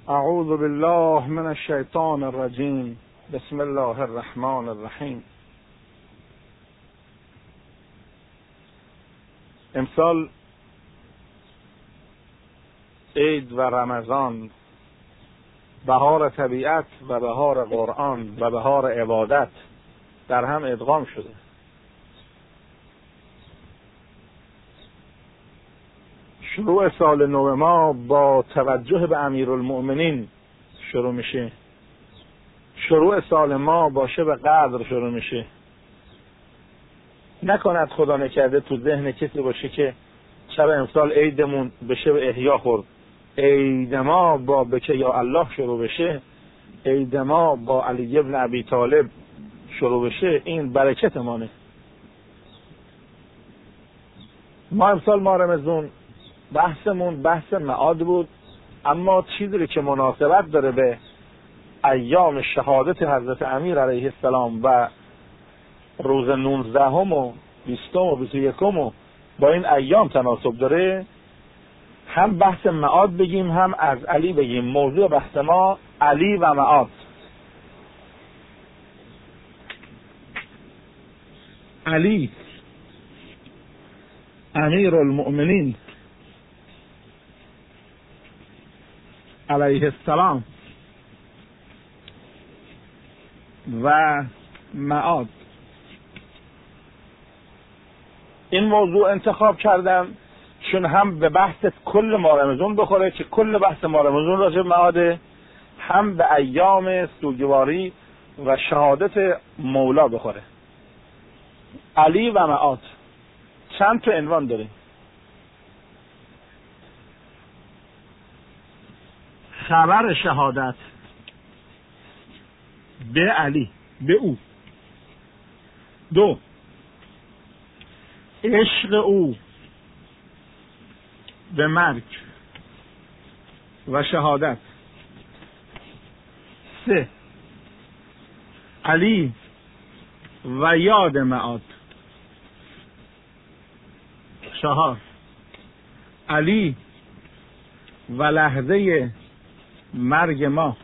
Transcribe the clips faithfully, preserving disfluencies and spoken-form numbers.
اعوذ بالله من الشیطان الرجیم. بسم الله الرحمن الرحیم. امسال عید و رمضان، بهار طبیعت و بهار قرآن و بهار عبادت در هم ادغام شده. شروع سال نو ما با توجه به امیرالمؤمنین شروع میشه. شروع سال ما با شب قدر شروع میشه. نکند خدا نکرده تو ذهن کسی باشه که شب امسال عیدمون به شب احیا خورد، عید ما با بکه یا الله شروع بشه، عید ما با علی ابن ابی طالب شروع بشه. این برکت مانه. ما امسال ما رمضان بحثمون بحث معاد بود، اما چیزی که مناسبت داره به ایام شهادت حضرت امیر علیه السلام و روز نوزدهم و بیستم و بیست و یکم با این ایام تناسب داره، هم بحث معاد بگیم هم از علی بگیم. موضوع بحث ما علی و معاد. علی امیر المؤمنین علیه السلام و معاد. این موضوع انتخاب کردم چون هم به بحث کل ماه رمضان بخوره که کل بحث ماه رمضان راجع به معاده، هم به ایام سوگواری و شهادت مولا بخوره. علی و معاد چند تا عنوان داره. خبر شهادت به علی، به او. دو، عشق او به مرگ و شهادت. سه، علی و یاد معاد. چهار، علی و لحظه مرگ ما.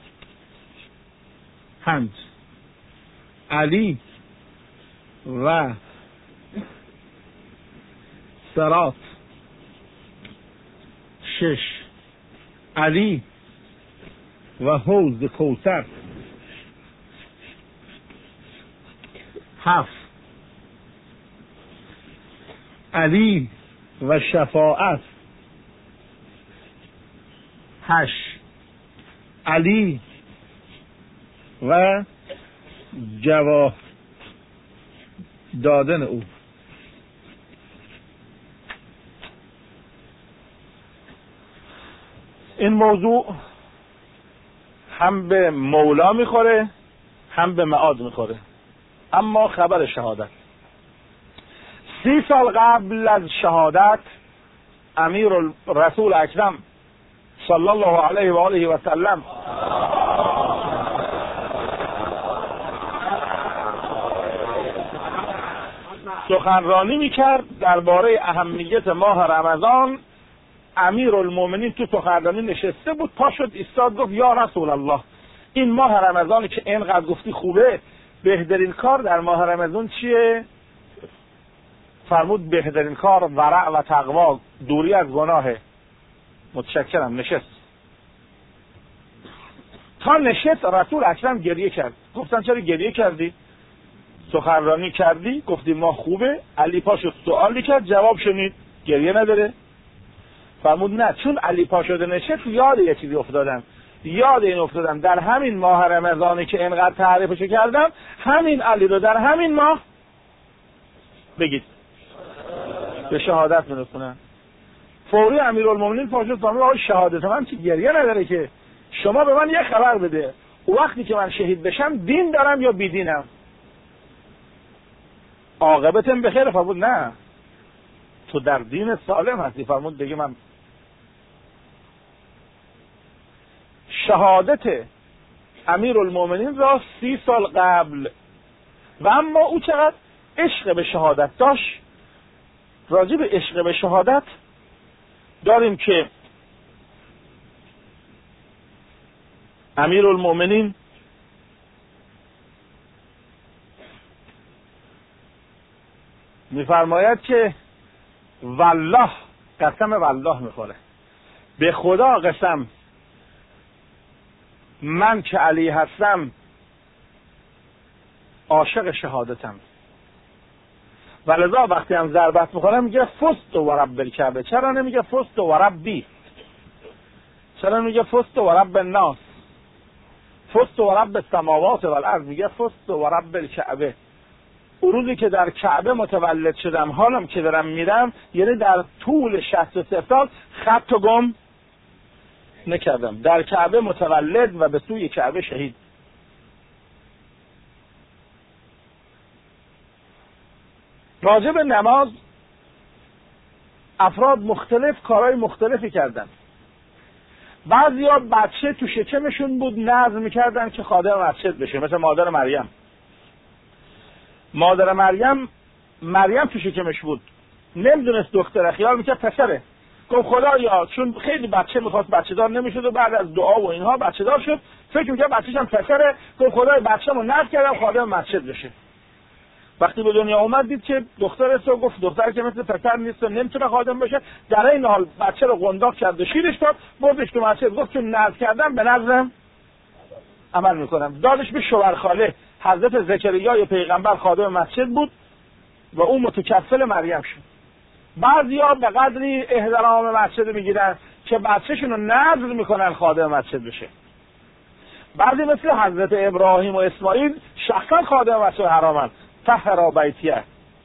پنج، علی و صراط. شش، علی و حوض کوثر. هفت، علی و شفاعت. هشت، علی و جواب دادن او. این موضوع هم به مولا میخوره هم به معاد میخوره. اما خبر شهادت، سی سال قبل از شهادت امیر رسول اکرم صلی الله علیه و آله و سلم سخنرانی میکرد درباره اهمیت ماه رمضان. امیر المؤمنین تو سخنرانی نشسته بود، پا شد ایستاد گفت یا رسول الله، این ماه رمضانی که اینقدر گفتی خوبه، بهترین کار در ماه رمضان چیه؟ فرمود بهترین کار ورع و تقوا، دوری از گناهه. متشکرم. نشست. تا نشست رسول اکرم گریه کرد. گفتن چرا گریه کردی؟ سخنرانی کردی، گفتی ما خوبه. علی پا شد سوالی کرد، جواب شنید، گریه نداره. فرمود نه، چون علی پا شده نشست یاد یه چیزی افتادم. یاد این افتادم در همین ماه رمضانی که اینقدر تعریفش کردم، همین علی رو در همین ماه بگید به شهادت میرسونن. فوری امیرالمومنین پا شد فرمود آقا شهادت من چی گریه نداره که، شما به من یه خبر بده، وقتی که من شهید بشم دین دارم یا بیدینم؟ عاقبتم بخیر. فرمود نه، تو در دین سالم هستی. فرمود دیگه من شهادت امیرالمومنین را سی سال قبل و اما او چقدر عشق به شهادت داشت. راجع به عشق به شهادت داریم که امیرالمؤمنین میفرماید که والله، قسم والله میخوره، به خدا قسم من که علی هستم عاشق شهادتم. ولذا وقتی هم ضربت میخورم میگه فست و رب الکعبه. چرا نمیگه فست و ربی؟ چرا نمیگه فست و رب الناس؟ فست و رب السماوات و الارض، میگه فست و رب الکعبه. اون روزی که در کعبه متولد شدم، حالم که دارم میرم، یعنی در طول شصت و سه سال خط و گم نکردم، در کعبه متولد و به سوی کعبه شهید. راجع به نماز افراد مختلف کارهای مختلفی کردن. بعضیا بچه تو شکمشون بود نذر میکردن که خادم مسجد بشه، مثل مادر مریم. مادر مریم مریم تو شکمش بود، نمیدونست دختره، خیال میکرد پسره. گفت خدایا، چون خیلی بچه میخواست بچه دار نمیشد و بعد از دعا و اینها بچه دار شد، فکر میکرد بچه‌ش هم پسره. گفت خدای بچه‌مو نذر کردم خادم مسجد بشه. وقتی به دنیا اومد دید که دختر است و گفت دختر که مثل پسر نیست و نمیتونه خادم بشه. در این حال بچه رو قنداق کرد و شیرش داد، بردش تو مسجد. گفت چون نذر کردم به نذرم عمل میکنم. دادش به شوهرخاله حضرت زکریا پیغمبر، خادم مسجد بود و اون متکفل مریم شد. بعضیا به قدری احترام مسجد میگیرن که بچه‌شون رو نذر میکنن خادم مسجد بشه. بعضی مثل حضرت ابراهیم و اسماعیل شخصا خادم مسجد حرامن. طهر بیتیه.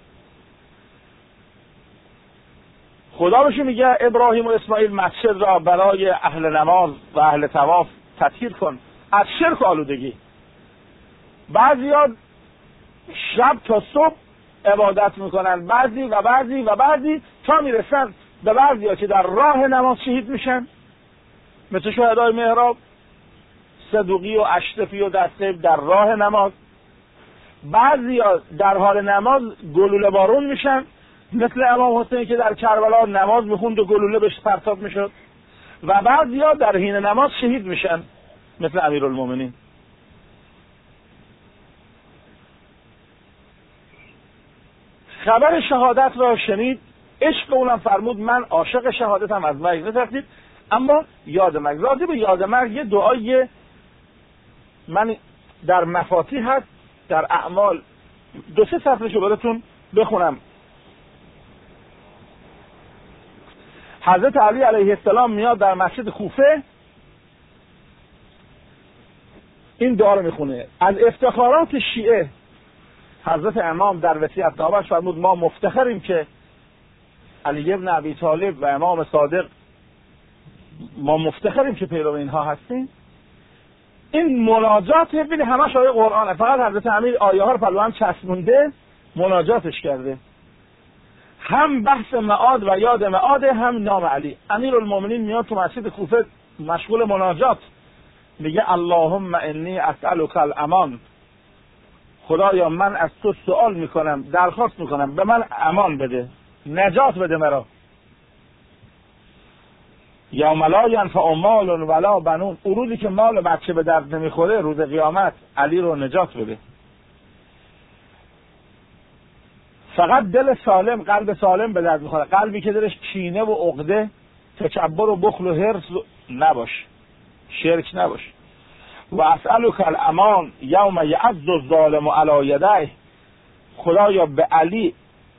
خدا بهش میگه ابراهیم و اسماعیل مسجد را برای اهل نماز و اهل طواف تطهیر کن از شرک و آلودگی. بعضیا شب تا صبح عبادت میکنن، بعضی و بعضی و بعضی تا میرسن به بعضیا که در راه نماز شهید میشن، مثل شهدای محراب، صدوقی و اشرفی و دستقیب در راه نماز. بعضیا در حال نماز گلوله بارون میشن، مثل امام حسین که در کربلا نماز میخوند و گلوله بهش پرتاب میشد. و بعضیا در حین نماز شهید میشن، مثل امیرالمؤمنین. خبر شهادت را شنید، عشق اونم فرمود من عاشق شهادتم، از مرگ نترسید، اما یاد مرگ. راضی به یاد مرگ یه دعای من در مفاتیح هست، در اعمال، دو سه صفحه‌شو براتون بخونم. حضرت علی علیه السلام میاد در مسجد کوفه، این دعا رو میخونه. از افتخارات شیعه حضرت امام در وصیت‌نامه‌اش فرمود ما مفتخریم که علی ابن ابی طالب و امام صادق، ما مفتخریم که پیرو اینها هستیم. این مناجات ببین همش آیه قرآنه، فقط حضرت امیر آیه ها رو پلو هم چسبونده مناجاتش کرده. هم بحث معاد و یاد معاد، هم نام علی. امیرالمؤمنین میاد تو مسجد کوفه مشغول مناجات، میگه اللهم انی اسألک الامان، خدایا من از تو سوال میکنم، درخواست میکنم به من امان بده، نجات بده مرا. یوم لا ینفع مال ولا بنون، اون روزی که مال بچه به درد نمیخوره، روز قیامت، علی رو نجات بده. فقط دل سالم، قلب سالم به درد میخوره، قلبی که درش کینه و عقده، تکبر و بخل و حرص نباش، شرک نباش. و اسألک الامان یوم یعض الظالم علی یدیه، خدایا به علی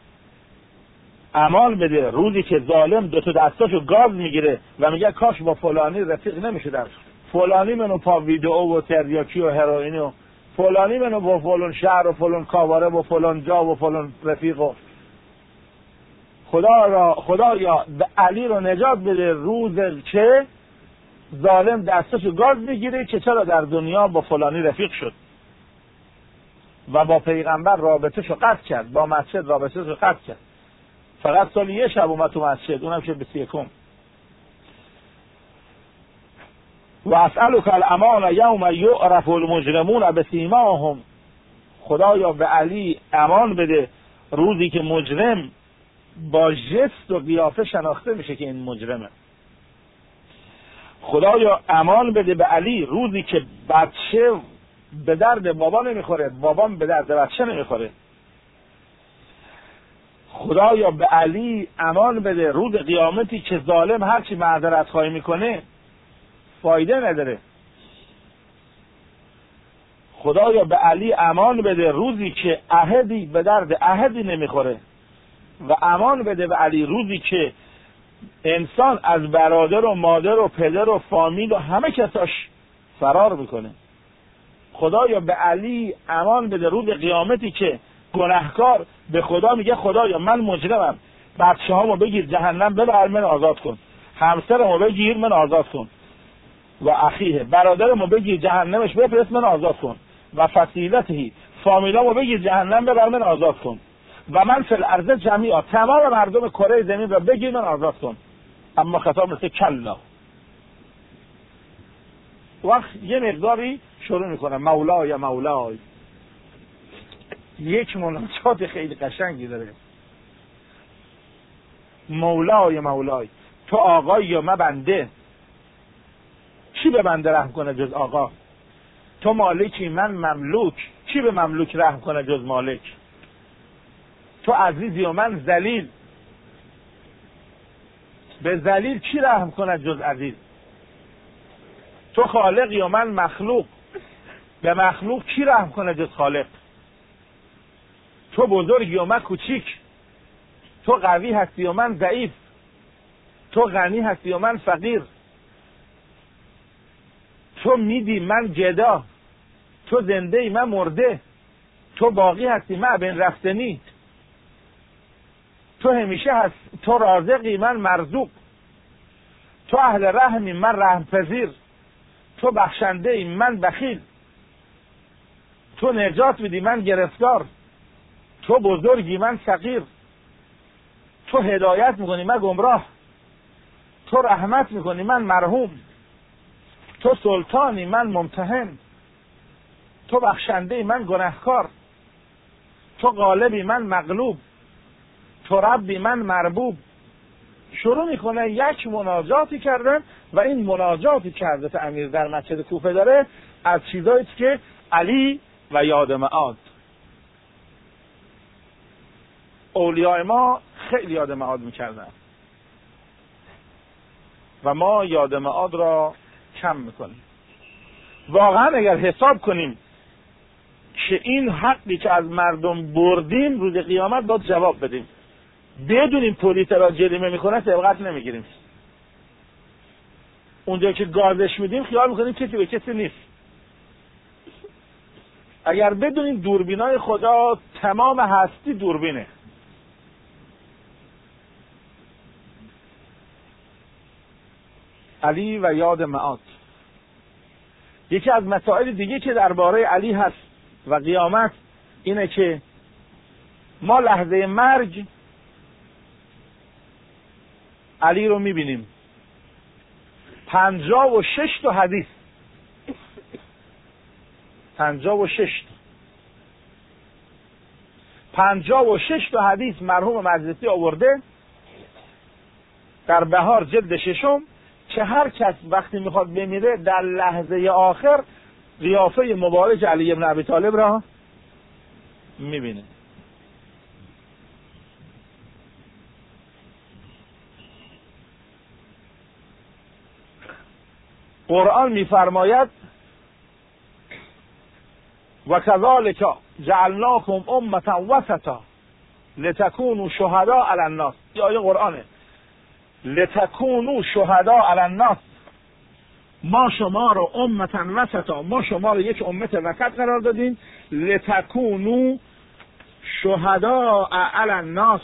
امان بده روزی که ظالم دو تا دستاشو گاز میگیره و میگه کاش با فلانی رفیق نمیشدم، فلانی منو پا ویدئو و تریاکی و هروئین و فلانی منو با فلان شهر و فلان کاواره و فلان جا و فلان رفیق و خدا را خدایا به علی رو نجات بده روز که ظالم دستاشو گاز میگیره که چرا در دنیا با فلانی رفیق شد و با پیغمبر رابطه‌شو قطع کرد، با مسجد رابطه‌شو قطع کرد. فقط سال یه شب اومد تو مسجد، اونم که بیست و یکم. و اسألک الامان یوم یعرف المجرمون بسیماهم، خدایا به علی امان بده روزی که مجرم با جست و قیافه شناخته میشه که این مجرمه. خدایا امان بده به علی روزی که بچه به درد بابا نمیخوره، بابام به درد بچه نمیخوره. خدایا به علی امان بده روز قیامتی که ظالم هرچی معذرت خواهی میکنه فایده نداره. خدایا به علی امان بده روزی که احدی به درد احدی نمیخوره و امان بده به علی روزی که انسان از برادر و مادر و پدر و فامیل و همه کساش فرار میکنه. خدایا به علی امان بده روز قیامتی که گناهکار به خدا میگه خدایا من مجرمم، بچه هامو بگیر جهنم ببر من آزاد کن، همسرمو بگیر من آزاد کن، و اخیه برادرمو بگیر جهنمش بفرست من آزاد کن، و فصیلته فامیلامو بگیر جهنم ببر من آزاد کن، و من فی الارض جمیعا تمام مردم کره زمین را بگیر من آزاد کن. اما خطاب مثل کلا. وقت یه مقداری شروع میکنه مولای مولای. یک مناجات خیلی قشنگی داره. مولای مولای، تو آقای یا من بنده، چی به بنده رحم کنه جز آقا؟ تو مالکی من مملوک، چی به مملوک رحم کنه جز مالک؟ تو عزیزی و من ذلیل، به ذلیل چی رحم کنه جز عزیز؟ تو خالقی و من مخلوق، به مخلوق چی رحم کنه جز خالق؟ تو بزرگی و من کوچیک، تو قوی هستی و من ضعیف، تو غنی هستی و من فقیر، تو میدی من گدا، تو زنده ای من مرده، تو باقی هستی من بین رفتنی، تو همیشه هست، تو رازقی من مرزوق، تو اهل رحمی من رحم پذیر، تو بخشنده ای من بخیل، تو نجات میدی من گرفتار، تو بزرگی من فقیر، تو هدایت میکنی من گمراه، تو رحمت میکنی من مرحوم، تو سلطانی من ممتحن، تو بخشنده من گناهکار، تو غالبی من مغلوب، تو ربی من مربوب. شروع میکنه یک مناجاتی کردن و این مناجاتی که حضرت امیر در مسجد کوفه داره از چیزایی که علی و یاد معاد. اولیاء ما خیلی یاد معاد میکردن و ما یاد معاد را کم میکنیم. واقعا اگر حساب کنیم که این حقی که از مردم بردیم روز قیامت باید جواب بدیم، بدونیم پلیس را جریمه میکنه سبقت نمیگیریم. اونجا که گازش میدیم خیال میکنیم کسی به کسی نیست. اگر بدونیم دوربینای خدا تمام هستی دوربینه. علی و یاد معاد. یکی از مسائل دیگه که درباره علی هست و قیامت اینه که ما لحظه مرگ علی رو میبینیم. پنجاه و شش تا حدیث پنجاه و شش پنجاه و شش تا حدیث مرحوم مجلسی آورده در بهار جلد ششم که هر کس وقتی میخواد بمیره در لحظه آخر قیافه مبارک علی ابن ابی طالب را میبینه. قرآن میفرماید و کذالک جعلناکم امة وسطا لتکونوا شهداء علی الناس. این آیه قرآنه. لتکونوا شهداء علی الناس، ما شما رو امة وسطا، ما شما رو یک امت وسط قرار دادیم. لتکونوا شهداء علی الناس،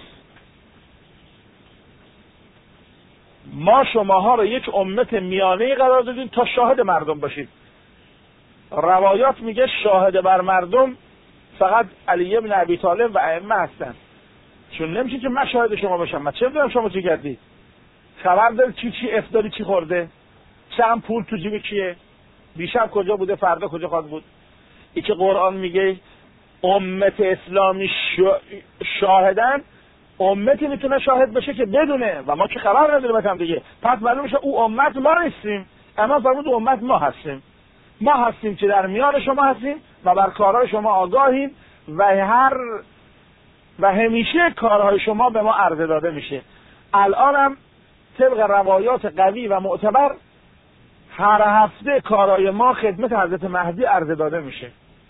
ما شماها رو یک امت میانه‌ای قرار دادیم تا شاهد مردم باشید. روایات میگه شاهد بر مردم فقط علی ابن ابی طالب و ائمه هستن، چون نمیشه که من شاهد شما باشم. من چه میدونم شما چی کردی؟ خبر داری چی چی افتاری چی خورده؟ چند پول تو جیب کیه؟ دیشب کجا بوده؟ فردا کجا خواهد بود؟ این که قرآن میگه امت اسلامی شاهدن، امتی میتونه شاهد بشه که بدونه و ما که خبر نداریم هم دیگه. پس معلوم میشه او امت ما نیستیم. اما فرمود امت ما هستیم، ما هستیم که در میان شما هستیم و بر کارهای شما آگاهیم و هر و همیشه کارهای شما به ما عرضه داده میشه. الان هم طبق روایات قوی و معتبر هر هفته کارهای ما خدمت حضرت مهدی عرضه داده میشه.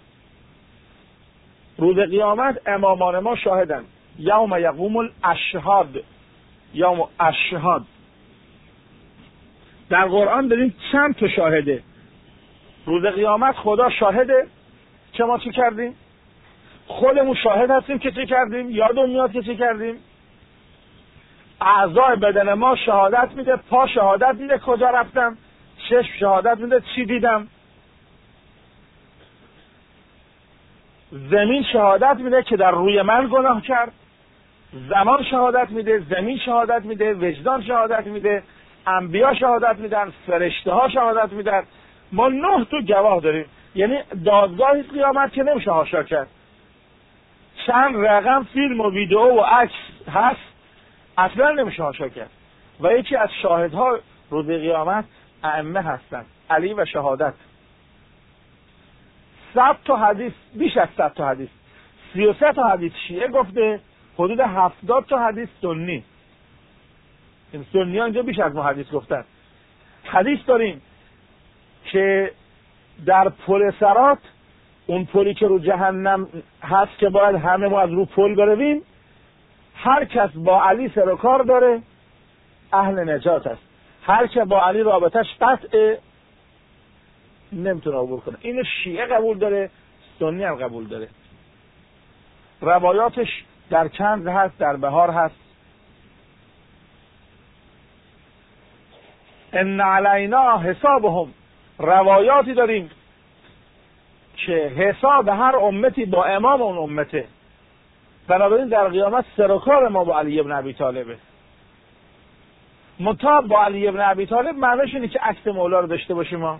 روز قیامت امامان ما شاهدن. یوم یقوم الاشهاد، یوم اشهاد. در قرآن داریم چند تا شاهده. روز قیامت خدا شاهده که ما چی کردیم، خودمون شاهد هستیم که چی کردیم، یادمون میاد که چی کردیم. اعضای بدن ما شهادت میده، پا شهادت میده کجا رفتم، چشم شهادت میده چی دیدم، زمین شهادت میده که در روی من گناه کرد، زمان شهادت میده، زمین شهادت میده، وجدان شهادت میده، انبیا شهادت میدن، فرشته ها شهادت میدن. ما نه تو گواه داریم. یعنی دادگاهی قیامت که نمیشه حاشا کرد. چند رقم فیلم و ویدیو و عکس هست اصلا نمیشه حاشا کرد. و یکی از شاهدها روز قیامت ائمه هستن، علی و شهادت. صد تا حدیث، بیش از صد تا حدیث، سی و سه تا حدیث شیعه گفته، حدود هفتاد تا حدیث سنی. این سنی ها اینجا بیش از ما حدیث گفتن. حدیث داریم که در پل صراط، اون پلی که رو جهنم هست که باید همه ما از رو پل برویم، هر کس با علی سر و کار داره اهل نجات است. هر که با علی رابطش قطعه نمیتونه عبور کنه. اینو شیعه قبول داره، سنی هم قبول داره. روایاتش در کنز هست، در بهار هست. ان علینا حسابهم، روایاتی داریم که حساب هر امتی با امام اون امته. بنابراین در قیامت سر و کار ما با علی ابن ابی طالبه. مطاب با علی ابن ابی طالب معنیش اینه که عکس مولا رو داشته باشیم. ما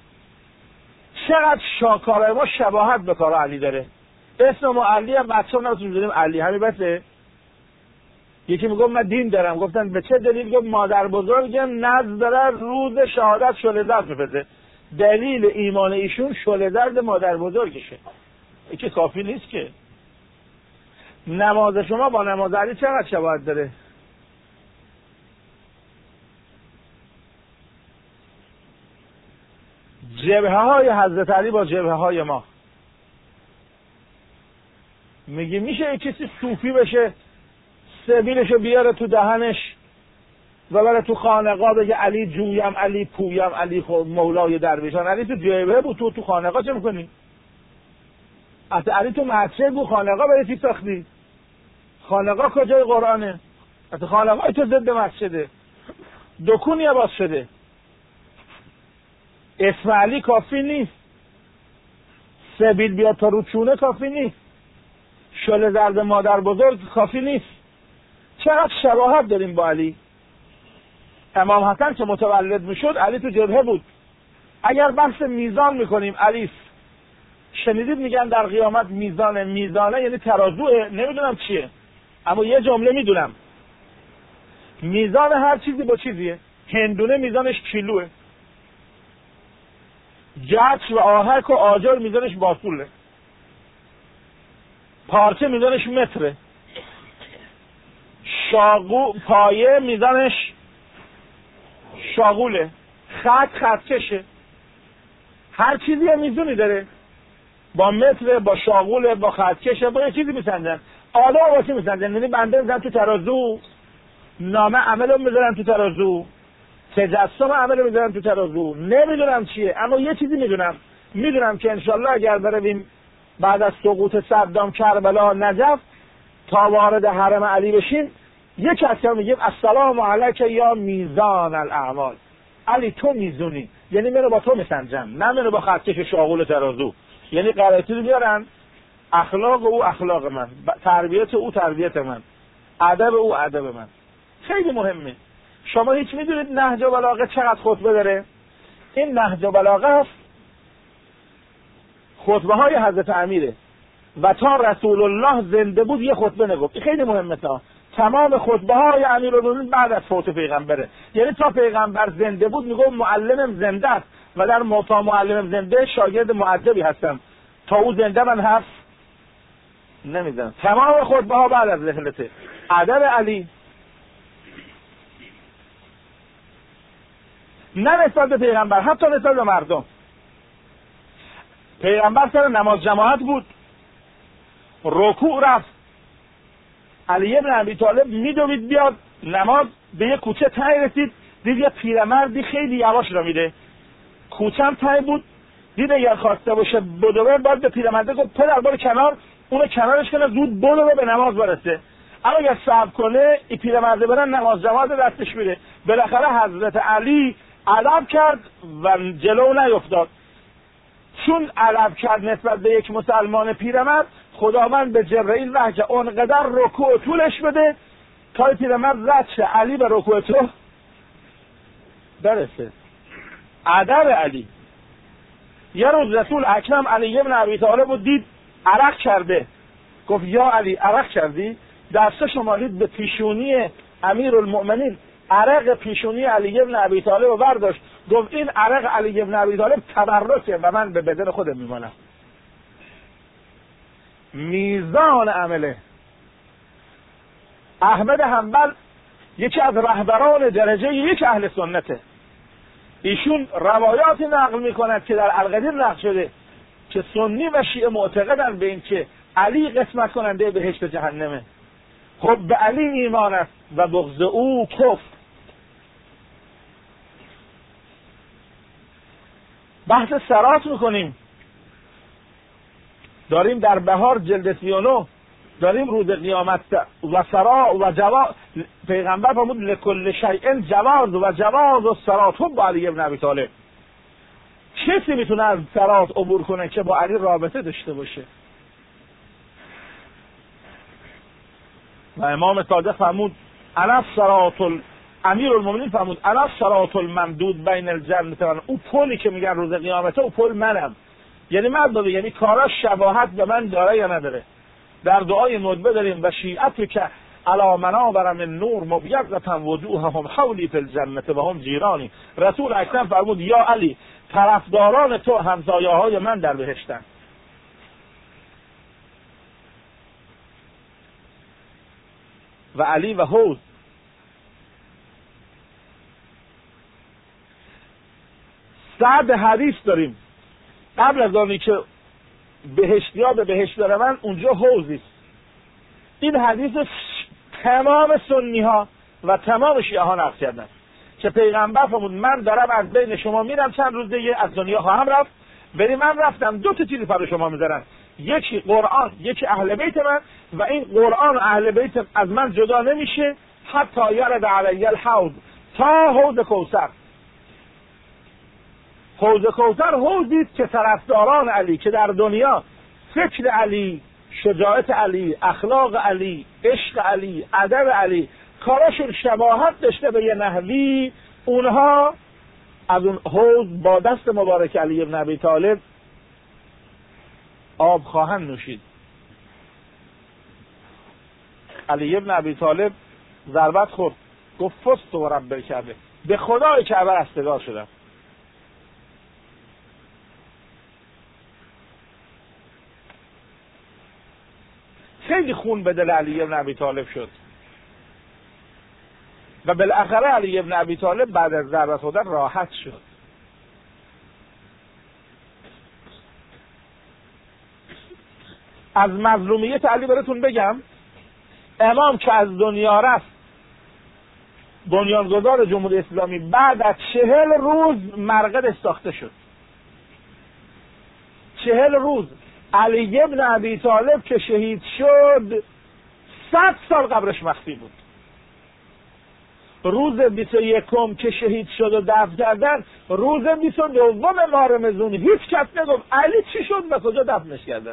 چقدر شاکارای ما شباهت به کار علی داره. اسم ما علی هم بچه‌ها نمیتونیم بزنیم علی، همین بسه. یکی میگم من دین دارم، گفتن به چه دلیل؟ گفت مادر بزرگم نذر داره روز شهادت شعله درد میفته. دلیل ایمان ایشون شعله درد مادر بزرگشه. این که کافی نیست که. نماز شما با نماز علی چقدر شباهت داره؟ جبهه های حضرت علی با جبهه های ما. میگی میشه یک کسی صوفی بشه، سبیلشو بیاره تو دهنش و بره تو خانقاه بگه علی جویم، علی پویم، علی مولای درویشان. علی تو جبهه بود، تو تو خانقاه چه میکنی؟ حتی علی تو مسجد بود، خانقاه برای چی ساختی؟ خانقاه کجای قرآنه؟ حتی خانقاه تو ضد مسجده، دکونی باز شده. اسم علی کافی نیست، سبیل بیاد تا رو چونه کافی نیست، شعله زرد مادر بزرگ کافی نیست. چقدر شباهت داریم با علی. امام حسن که متولد میشد علی تو جبهه بود. اگر بحث میزان میکنیم علی، شنیدید میگن در قیامت میزانه، میزانه یعنی ترازوه، نمیدونم چیه، اما یه جمله میدونم، میزان هر چیزی با چیزیه. هندونه میزانش کیلوه، جچ و آهک و آجر میزانش باسوله، پارچه میزانش متره، شاغو پایه میزانش شاغوله، خط خط کشه. هر چیزی هم میزونی داره، با متر، با شاغوله، با خط کشه، با یه چیزی میسنجن. آدم با چی میسنجن؟ یعنی بنده میزن تو ترازو، نامه عملو میذارن تو ترازو، تجسم عملو میذارن تو ترازو، نمیدونم چیه، اما یه چیزی میدونم، میدونم که انشالله اگر برویم بعد از سقوط صدام کربلا نجف تا وارد حرم علی بشیم، یک کسی میگیم السلام علیک یا میزان الاعمال، علی تو میزونی، یعنی منو با تو میسنجن، نه منو با خطکش شاغول ترازو. یعنی قرائتی رو بیارن، اخلاق او اخلاق من، تربیت او تربیت من، ادب او ادب من. خیلی مهمه. شما هیچ میدونید نهج بلاغه چقدر خطبه داره؟ این نهج بلاغه است خطبه های حضرت امیره و تا رسول الله زنده بود یه خطبه نگفت. این خیلی مهمه. تا تمام خطبه های امیرالمومنین بعد از فوت پیغمبره. یعنی تا پیغمبر زنده بود میگه معلمم زنده است و در موتا معلمم زنده شاگرد مؤدبی هستم، تا او زنده من حرف نمیزنم. تمام خطبه ها بعد از رحلته. ادب علی نه نسبت به پیغمبر، حتی نسبت به مردم. پیغمبر سر نماز جماعت بود، رکوع رفت، علی بن ابی طالب میدوید بیاد نماز، به یه کوچه ته رسید، دید یه پیرمردی خیلی یواش را میده، کوچه هم ته بود، دید اگر خواسته باشه بدوه، باید به پیرمرده گفت پدر برو کنار، اونو کنارش کنه زود بدوه به نماز برسه. اما اگر صبر کنه این پیرمرده برن نماز جماعت دستش میره. بالاخره حضرت علی علب کرد و جلو نیفتاد. چون علب کرد نسبت به یک مسلمان پیرمرد، خداوند به جبرئیل وحی کرد اونقدر رکوع طولش بده تا پیرمرد رد شه، علی به رکوع تو برسه. ادب علی. یه روز رسول اکرم علی بن ابی طالب رو دید عرق کرده، گفت یا علی عرق کردی؟ دستش مالید به پیشونی امیرالمؤمنین، عرق پیشونی علی بن ابی طالب رو برداشت، گفت این عرق علی بن ابی طالب تبرکه و من به بدن خودم میمانم. میزان عمله. احمد حنبل یکی از رهبران درجه یک اهل سنته. ایشون روایاتی نقل میکند که در القدیر نقل شده که سنی و شیعه معتقدن به این که علی قسمت کننده بهشت جهنمه. خب به علی ایمان است و بغض او کفر. بحث سرات میکنیم، داریم در بهار جلد سی و نه، داریم روز قیامت و سرا و جواز. پیغمبر فرمود لکل شیء جواز و جواز و سرات با علی بن ابی طالب. کسی میتونه از سرات عبور کنه که با علی رابطه داشته باشه؟ و امام صادق فرمود انا صراط امیرالمومنین فرمود انا صراط الممدود بین الجنه و او پلی که میگن روز قیامته، او پل منم. یعنی مرد یعنی کاراش شباهت به من داره یا نداره؟ در دعای ندبه داریم و شیعت که علی منابر من نور مبیضة وجوههم حولی فی الجنه و هم جیرانی. رسول اکرم فرمود یا علی طرفداران تو همسایه های من در بهشتن. و علی و حوض. صد حدیث داریم قبل از آنی که بهشتیا به بهشت بروند اونجا حوضی است. این حدیث تمام سنی ها و تمام شیعه ها نقل کردن که پیغمبر فرمود من دارم از بین شما میرم چند روز دیگه از دنیا خواهم رفت، بری من رفتم دو تا چیز برای شما میذارن، یکی قرآن، یکی اهل بیت من، و این قرآن و اهل بیت از من جدا نمیشه حتی یرد علی الحوض، تا حوض کوثر. حوض کوثر حوضی است که طرفداران علی که در دنیا فکر علی، شجاعت علی، اخلاق علی، عشق علی، ادب علی، کاراشون شباهت داشته به یه نحوی، اونها از اون حوض با دست مبارک علی بن ابی طالب آب خواهند نوشید. علی بن ابی طالب ضربت خورد، گفت فست و رب کعبه، به خدای کعبه رستگار شدم. خیلی خون به دل علی بن ابی طالب شد و بالاخره علی بن ابی طالب بعد از ضربت خوردن راحت شد. از مظلومیت علی براتون بگم، امام که از دنیا رفت، بنیانگذار جمهوری اسلامی، بعد از چهل روز مرقدش ساخته شد. چهل روز. علی بن ابی طالب که شهید شد صد سال قبرش مخفی بود. روز بیست و یکم که شهید شد و دفن کردن، روز بیست و دوم ماه رمضان هیچ کس نگفت علی چی شد و کجا دفنش کردن.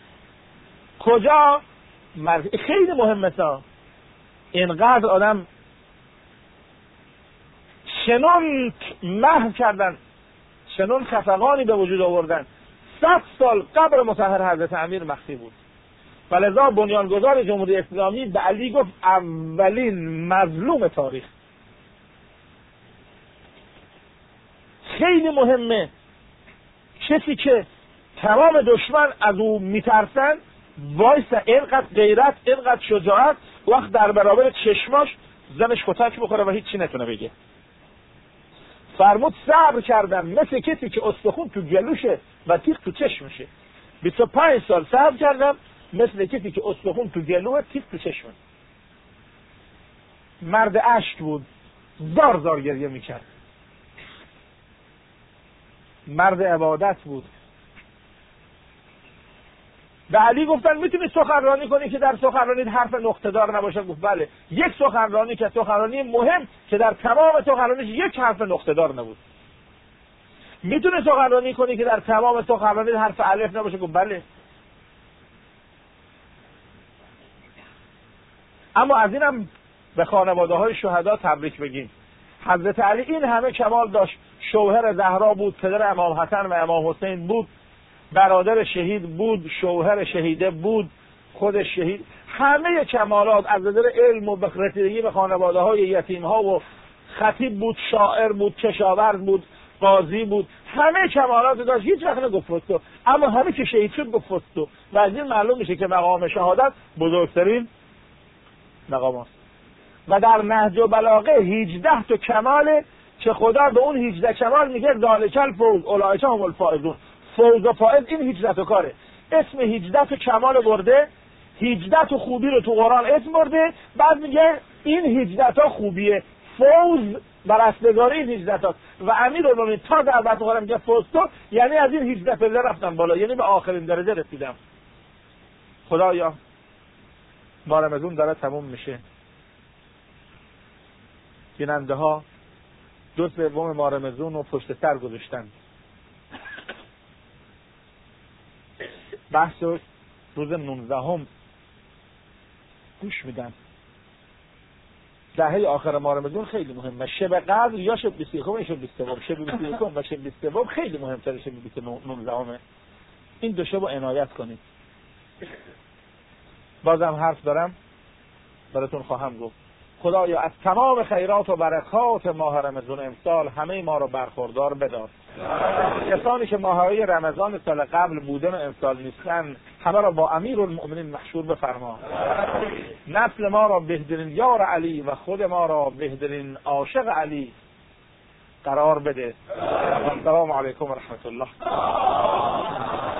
کجا؟ مر... خیلی مهمه تا اینقدر آدم شنون محو کردن، شنون خفقانی به وجود آوردن. صد سال قبر مطهر حضرت امیر مخفی بود. ولذا بنیانگذار جمهوری اسلامی به علی گفت اولین مظلوم تاریخ. خیلی مهمه کسی که تمام دشمن از او میترسن وایسا، اینقدر غیرت، اینقدر شجاعت، وقت در برابر چشماش زنش کتک بخوره و هیچی نتونه بگه. فرمود صبر کردم مثل کسی که استخون تو گلوشه و تیغ تو چشمشه. بیست و پنج سال صبر کردم مثل کسی که استخون تو گلوه، تیغ تو چشمه. مرد اشک بود، زار زار گریه میکرد. مرد عبادت بود. به علی گفتن میتونی سخنرانی کنی که در سخنرانی حرف نقطه‌دار نباشه؟ گفت بله. یک سخنرانی که سخنرانی مهم که در تمام سخنرانیش یک حرف نقطه‌دار نبود. میتونی سخنرانی کنی که در تمام سخنرانی حرف الف نباشه؟ گفت بله. اما از اینم به خانواده های شهدا تبریک بگیم. حضرت علی این همه کمال داشت. شوهر زهرا بود، پدر امام حسن و امام حسین بود، برادر شهید بود، شوهر شهیده بود، خود شهید. همه کمالات از نظر علم و رسیدگی به خانواده های یتیم ها و خطیب بود، شاعر بود، کشاورز بود، قاضی بود، همه کمالات داشت. هیچ وقت نگفت فستو. اما همه که شهید شد گفت فستو. و از این معلوم میشه که مقام شهادت بزرگترین مقام است. و در نهج البلاغه هجده تا کماله که خدا به اون هجده کمال میگه ذالک الفوز اولئک هم الفائزون. فوز و فائز این هجده تا کاره. اسم هجده تا کمال برده، هجده تا خوبی رو تو قرآن اسم برده، بعد میگه این هجده تا خوبیه. فوز بر اصلگاری این هجده تا و امیرالمومنین تا در بعد قرآن میگه فوز تو، یعنی از این هجده پله رفتم بالا، یعنی به آخرین درجه رسیدم. خدایا ما رمضان داره تموم میشه. بیننده ها دو سوم ماه رمضان رو پشت سر گذاشتن. بحث روز نوزدهم گوش میدن. دهه آخر ماه رمضان خیلی مهمه. شب قدر یا شب بیست و یکم یا شب بیست و دوم. شب بیست و یکم و شب بیست و دوم خیلی مهمتره شب بیست و نوزدهم. این دو شب رو عنایت کنید. بازم حرف دارم براتون خواهم گفت. خدایا از تمام خیرات و برکات ماه رمضان امسال همه ما رو برخوردار بدار. کسانی که ماه‌های رمضان سال قبل بودن و امسال نیستن همه را با امیرالمؤمنین محشور بفرما. نسل ما را بهترین یار علی و خود ما را بهترین عاشق علی قرار بده. السلام علیکم و رحمت الله.